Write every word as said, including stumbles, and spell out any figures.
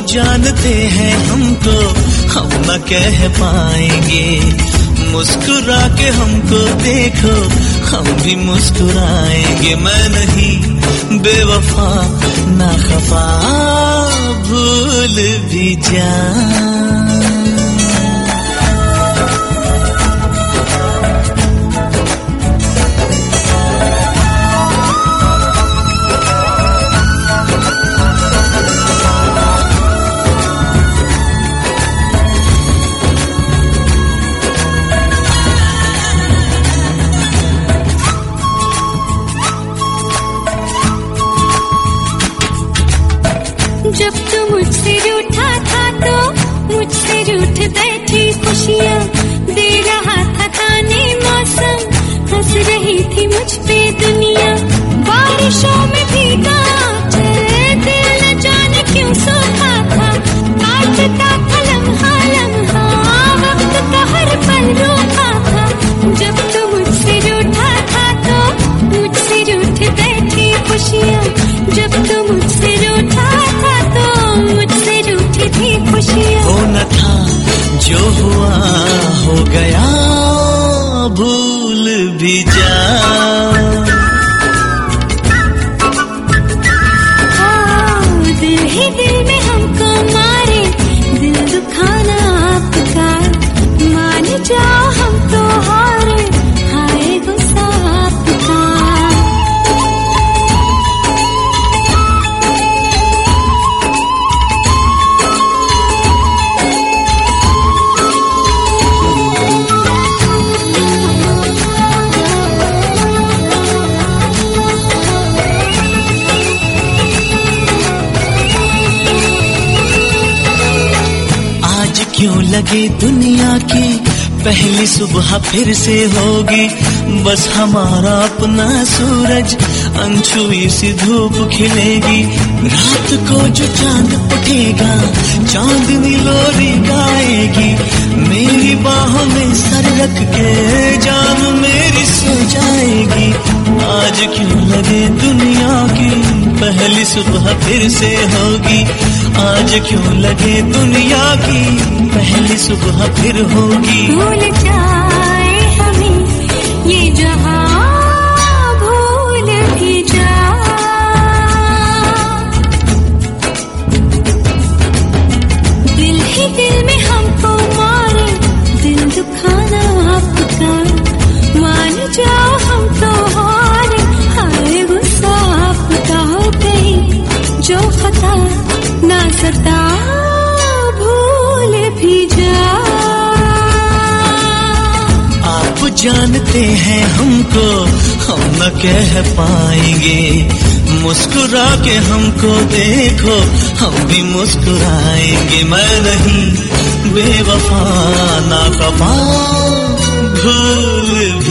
जानते हैं हमको हम न कह पाएंगे, मुस्कुरा के हमको देखो हम भी मुस्कुराएंगे। मैं नहीं बेवफा ना खफा, भूल भी जा। जब तू मुझसे रूठा था तो मुझसे रूठ बैठी खुशियाँ दे रहा था ताने मौसम, हंस रही थी मुझ पे दुनिया। बारिशों में भीगा चल दिल न जाने क्यों सोता था, काटता था लम्हा लम्हा वक्त का हर पल रोका था। जब तू मुझसे रूठा था तो मुझसे रूठ बैठी खुशियाँ, जब तू मुझसे रूठा था तो मुझसे रूठी थी खुशियाँ। वो न था जो हुआ हो गया, भूल भी जा। हाँ, दिल ही दिल में हमको मारे, दिल दुखाना आपका, मान जाओ हम तो हारे, हाय गुस्सा आपका। क्यों लगे दुनिया की पहली सुबह फिर से होगी, बस हमारा अपना सूरज अनछुई सी धूप खिलेगी। रात को जो चांद उठेगा चांदनी लोरी गाएगी, मेरी बाहों में सर रख के जान मेरी सो जाएगी। आज क्यों लगे दुनिया की पहली सुबह फिर से होगी, आज क्यों लगे दुनिया की पहली सुबह फिर होगी। भूल जाए हमें ये जहां, भूल भी जा। दिल ही दिल में हमको मारे, दिल दुखाना आपका, मान जाओ हम तो हारे, हाय गुस्सा आपका। हो गई जो खता ना सता, भूल भी जा। आप जानते हैं हमको हम न कह पाएंगे, मुस्कुरा के हमको देखो हम भी मुस्कुराएंगे। मैं नहीं बेवफा ना खफा, भूल भी